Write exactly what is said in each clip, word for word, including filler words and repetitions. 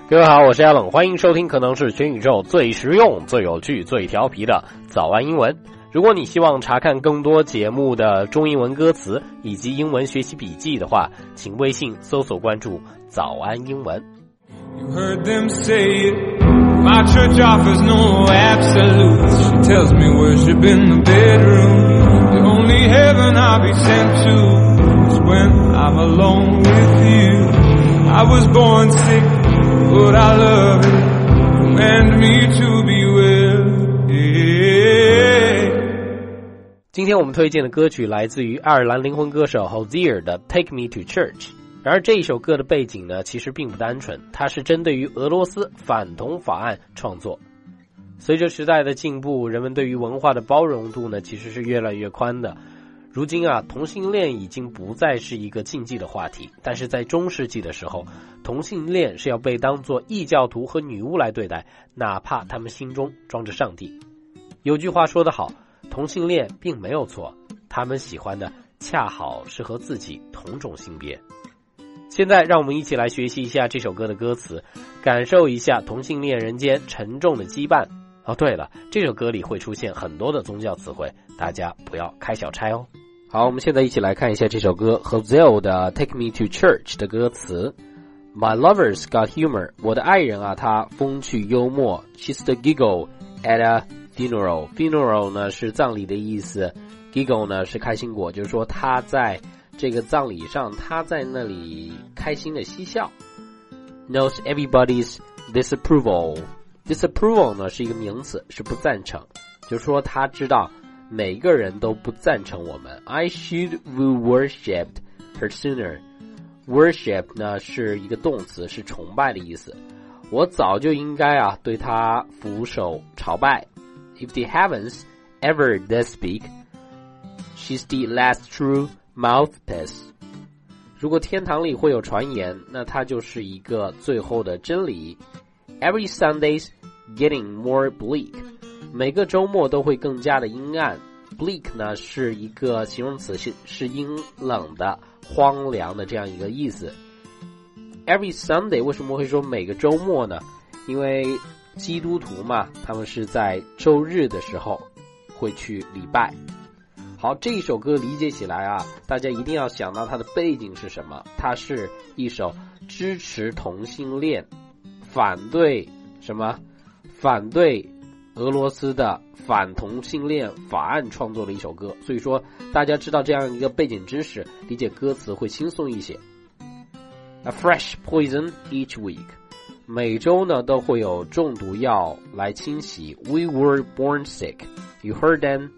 各位好，我是亚冷，欢迎收听可能是全宇宙最实用、最有趣、最调皮的早安英文。如果你希望查看更多节目的中英文歌词以及英文学习笔记的话，请微信搜索关注早安英文。 You heard them say it. My church offers no absolutes. She tells me worship in the bedroom. The only heaven I'll be sent to is when I'm alone with you. I was born sick.But I love it. Command me to be well. Yeah. 今天我们推荐的歌曲来自于爱尔兰灵魂歌手 Hozier 的 Take Me to Church。 然而这一首歌的背景呢，其实并不单纯，它是针对于俄罗斯反同法案创作。随着时代的进步，人们对于文化的包容度呢，其实是越来越宽的。如今啊，同性恋已经不再是一个禁忌的话题，但是在中世纪的时候，同性恋是要被当作异教徒和女巫来对待，哪怕他们心中装着上帝。有句话说得好，同性恋并没有错，他们喜欢的恰好是和自己同种性别。现在让我们一起来学习一下这首歌的歌词，感受一下同性恋人间沉重的羁绊。哦，对了，这首歌里会出现很多的宗教词汇，大家不要开小差哦。好，我们现在一起来看一下这首歌 Hozier 的 Take Me to Church 的歌词。 My lover's got humor. 我的爱人啊，他风趣幽默。 She's the giggle at a funeral. Funeral 呢是葬礼的意思， Giggle 呢是开心果，就是说他在这个葬礼上，他在那里开心的嬉笑。 Knows everybody's disapproval. Disapproval 呢是一个名词，是不赞成，就是说他知道每个人都不赞成我们。 I should have worshipped her sooner. Worship 呢是一个动词，是崇拜的意思。我早就应该啊对他俯首朝拜。 If the heavens ever does speak, she's the last true mouthpiece. 如果天堂里会有传言，那它就是一个最后的真理。 Every Sunday's getting more bleak.每个周末都会更加的阴暗。 Bleak 呢是一个形容词，是是阴冷的、荒凉的这样一个意思。 Every Sunday 为什么会说每个周末呢？因为基督徒嘛，他们是在周日的时候会去礼拜。好，这一首歌理解起来啊，大家一定要想到它的背景是什么。它是一首支持同性恋、反对什么？反对俄罗斯的反同性恋法案创作的一首歌，所以说大家知道这样一个背景知识，理解歌词会轻松一些。 A fresh poison each week. 每周呢都会有中毒药来清洗。 We were born sick. You heard them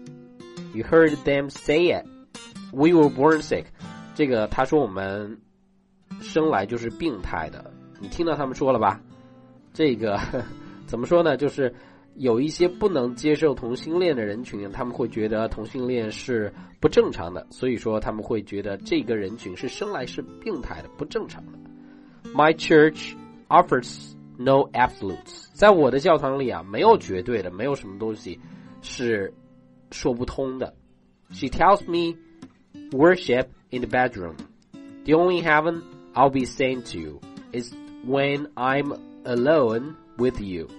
You heard them say it. We were born sick. 这个他说我们生来就是病态的，你听到他们说了吧？这个怎么说呢，就是有一些不能接受同性恋的人群，他们会觉得同性恋是不正常的，所以说他们会觉得这个人群是生来是病态的、不正常的。 My church offers no absolutes. 在我的教堂里啊，没有绝对的，没有什么东西是说不通的。 She tells me worship in the bedroom. The only heaven I'll be sent to is when I'm alone with you.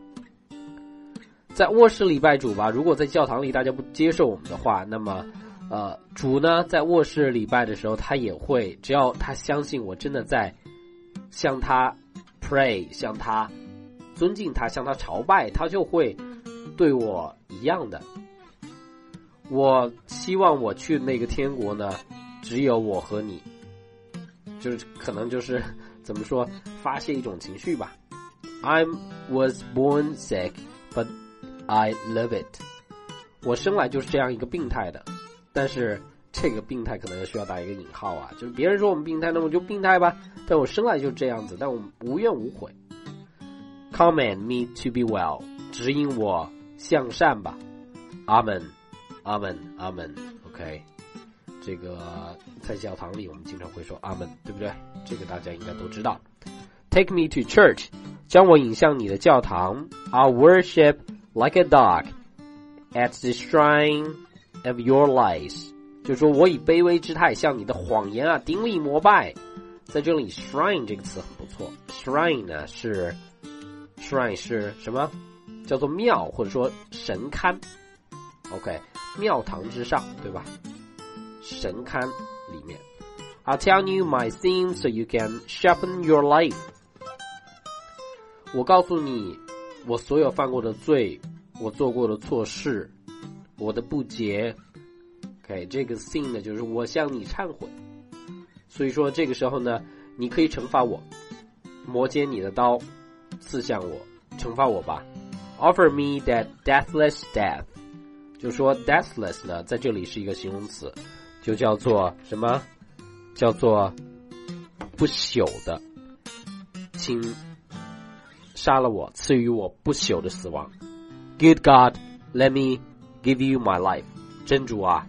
在卧室礼拜主吧，如果在教堂里大家不接受我们的话，那么呃，主呢在卧室礼拜的时候，他也会，只要他相信我真的在向他 pray， 向他尊敬他，向他朝拜，他就会对我一样的。我希望我去那个天国呢，只有我和你，就是可能就是怎么说，发泄一种情绪吧。 I was born sick, but I love it. 我生来就是这样一个病态的，但是这个病态可能需要打一个引号啊，就是别人说我们病态，那我就病态吧，但我生来就这样子，但我无怨无悔。 Command me to be well. 指引我向善吧。 Amen, Amen, Amen. OK， 这个在教堂里我们经常会说 Amen， 对不对？这个大家应该都知道。 Take me to church. 将我引向你的教堂。 I'll worship like a dog at the shrine of your lies. 就是说我以卑微之态向你的谎言啊顶礼膜拜。 在这里 shrine 这个词很不错， shrine 呢是 shrine 是什么？叫做庙或者说神龛 OK 庙堂之上，对吧？神龛里面 I'll tell you my sins so you can sharpen your life 我告诉你我所有犯过的罪，我做过的错事，我的不洁 OK 这个 sin 呢就是我向你忏悔，所以说这个时候呢你可以惩罚我，磨尖你的刀刺向我，惩罚我吧。Offer me that deathless death 就说 deathless 呢在这里是一个形容词，就叫做什么？叫做不朽的，请杀了我，赐予我不朽的死亡。 Good God, let me give you my life 真主啊，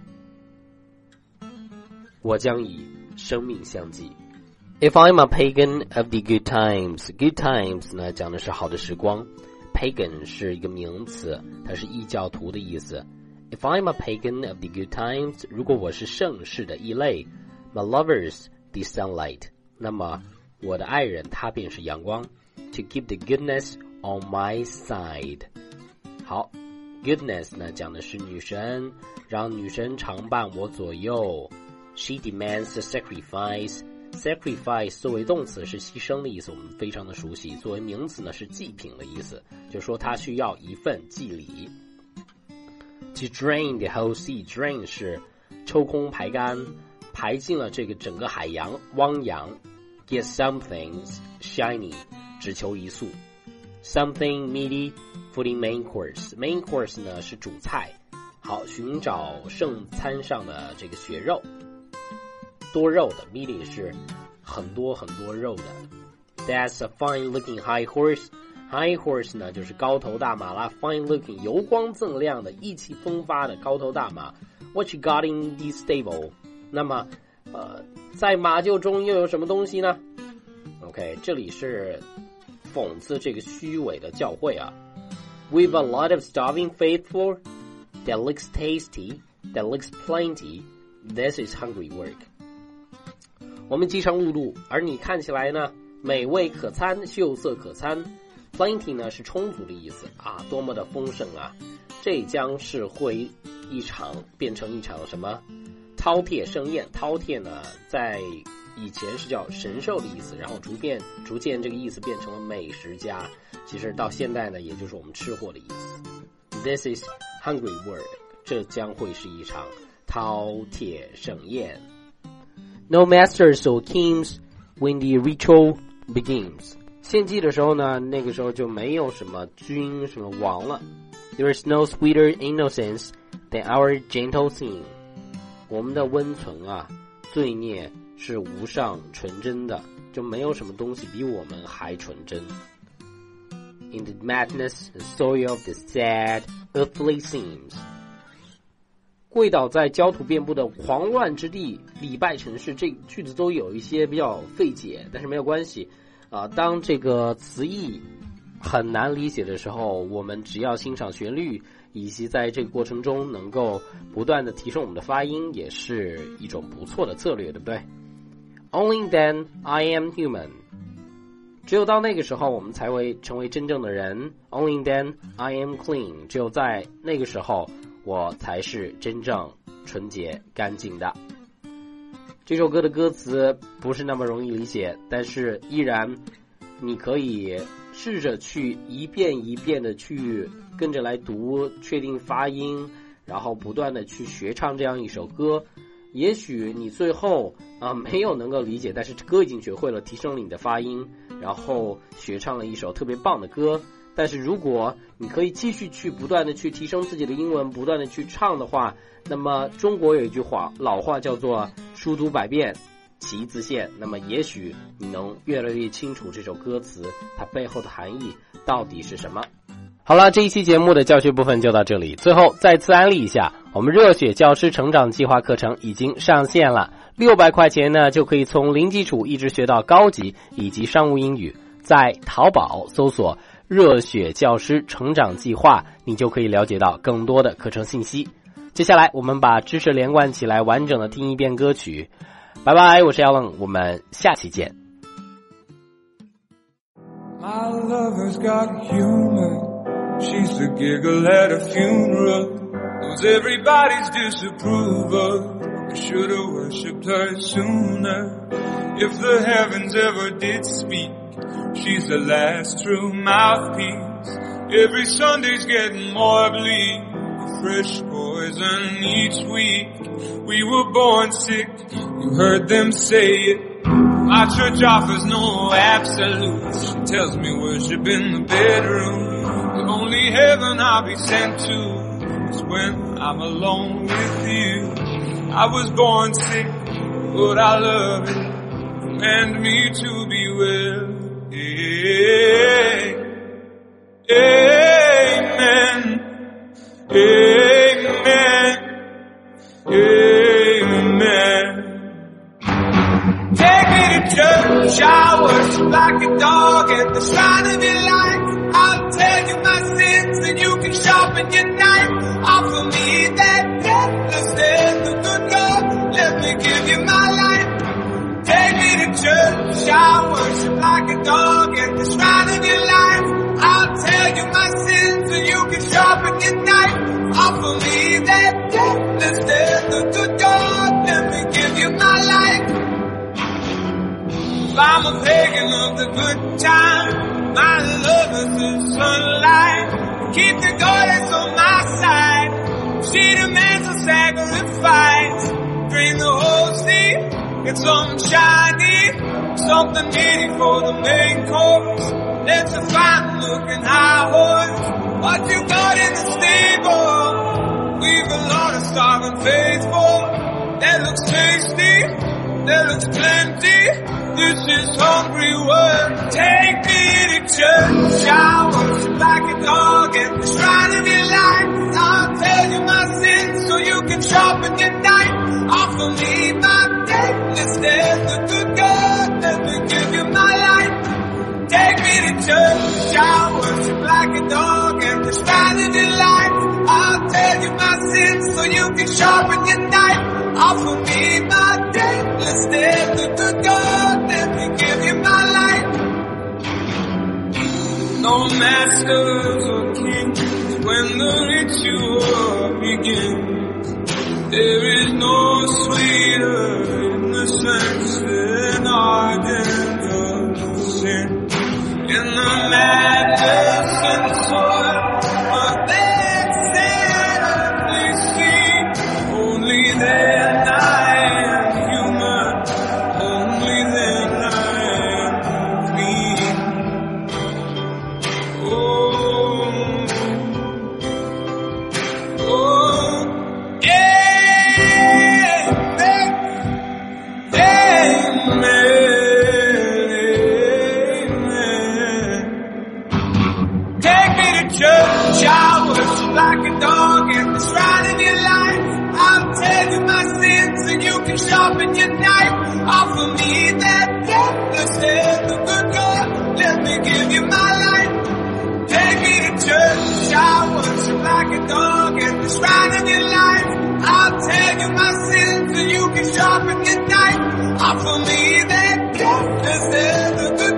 我将以生命相继。 If I'm a pagan of the good times Good times 呢讲的是好的时光， Pagan 是一个名词，它是异教徒的意思。 If I'm a pagan of the good times 如果我是盛世的异类， My lover's the sunlight 那么我的爱人他便是阳光。 To keep the goodness on my side 好 Goodness 呢讲的是女神，让女神常伴我左右。 She demands a sacrifice Sacrifice 作为动词是牺牲的意思，我们非常的熟悉。作为名词呢是祭品的意思，就是说它需要一份祭礼。To drain the whole sea Drain 是抽空排干，排进了这个整个海洋汪洋。 Get something shiny 只求一粟。 Something meaty for the main course Main course 呢是主菜。好，寻找圣餐上的这个血肉，多肉的 meaty 是很多很多肉的。 That's a fine looking high horse High horse 呢就是高头大马啦， Fine looking 油光锃亮的意气风发的高头大马。 What you got in the stable 那么呃，在马厩中又有什么东西呢？ OK 这里是讽刺这个虚伪的教会啊。 With a lot of starving faithful That looks tasty That looks plenty This is hungry work我们饥肠辘辘，而你看起来呢美味可餐，秀色可餐。 Plenty 呢是充足的意思啊，多么的丰盛啊，这将是会一场变成一场什么饕餮盛宴。饕餮呢在以前是叫神兽的意思，然后逐渐逐渐这个意思变成了美食家，其实到现在呢也就是我们吃货的意思。 This is hungry work 这将会是一场饕餮盛宴。No masters or kings when the ritual begins 献祭的时候呢，那个时候就没有什么君什么王了。 There is no sweeter innocence than our gentle sin 我们的温存啊，罪孽是无上纯真的，就没有什么东西比我们还纯真。 In the madness the soil of the sad earthly seems跪倒在焦土遍布的狂乱之地，礼拜城市，这句子都有一些比较费解，但是没有关系啊、呃。当这个词义很难理解的时候，我们只要欣赏旋律，以及在这个过程中能够不断的提升我们的发音，也是一种不错的策略，对不对？ Only then I am human 只有到那个时候我们才会成为真正的人。 Only then I am clean 只有在那个时候我才是真正纯洁干净的。这首歌的歌词不是那么容易理解，但是依然你可以试着去一遍一遍的去跟着来读，确定发音，然后不断的去学唱这样一首歌。也许你最后啊、呃、没有能够理解，但是歌已经学会了，提升了你的发音，然后学唱了一首特别棒的歌。但是如果你可以继续去不断的去提升自己的英文，不断的去唱的话，那么中国有一句话老话叫做书读百遍其义自现，那么也许你能越来越清楚这首歌词它背后的含义到底是什么。好了，这一期节目的教学部分就到这里。最后再次安利一下，我们热血教师成长计划课程已经上线了，六百块钱呢就可以从零基础一直学到高级以及商务英语。在淘宝搜索热血教师成长计划，你就可以了解到更多的课程信息。接下来我们把知识连贯起来，完整的听一遍歌曲拜拜，我是 Alan， 我们下期见。 My lover's got humor. She's the giggle at a funeral. Knows everybody's disapproval. I should have worshipped her sooner. If the heavens ever did speak, she's the last true mouthpiece. Every Sunday's getting more bleak. Fresh poison each week. We were born sick. You heard them say it. My church offers no absolutes. She tells me worship in the bedroom. The only heaven I'll be sent to is when I'm alone with you. I was born sick, but I love it. Command me to be well. Amen. Amen. Amen. Take me to church, I worship like a dog at the shrine of your life. I'll tell you my sins and you can sharpen your knife. Offer me that deathless death, the good God, let me give you my life. Take me to church, I worship like a dog at the shrine of your life. I'll tell you my sins and you can sharpen your knife. Offer me that deathless death, the good God, let me give you my life. I'm a pagan of the good time. My love is the sunlight. Keep the goddess on my side. She demands a sacrifice. Drain the whole sea. Get something shiny. Something meaty for the main course. Let's a fine looking high horse. What you got in the stable? We've a lot of starving faithful. That looks tasty. There looks plenty. This is hungry work. Take me to church. I worship like a dog at the shrine of your life. I'll tell you my sins so you can sharpen your knife. Offer me my deathless death, the good God, let me give you my life. Take me to church. I worship like a dog at the shrine of your life. I'll tell you my sins so you can sharpen your knife. Offer me my deathless death, the good God, let me give you my life. No masters or kings when the ritual begins. There is no sweeter in the sense than ardent of sin. In the madness and toil of that earthly sea, only then sharpen your knife. Offer me that deathless death, the good God, let me give you my life. Take me to church, I worship like a dog at the shrine of your life. I'll tell you my sins and you can sharpen your knife. Offer me that deathless death, the good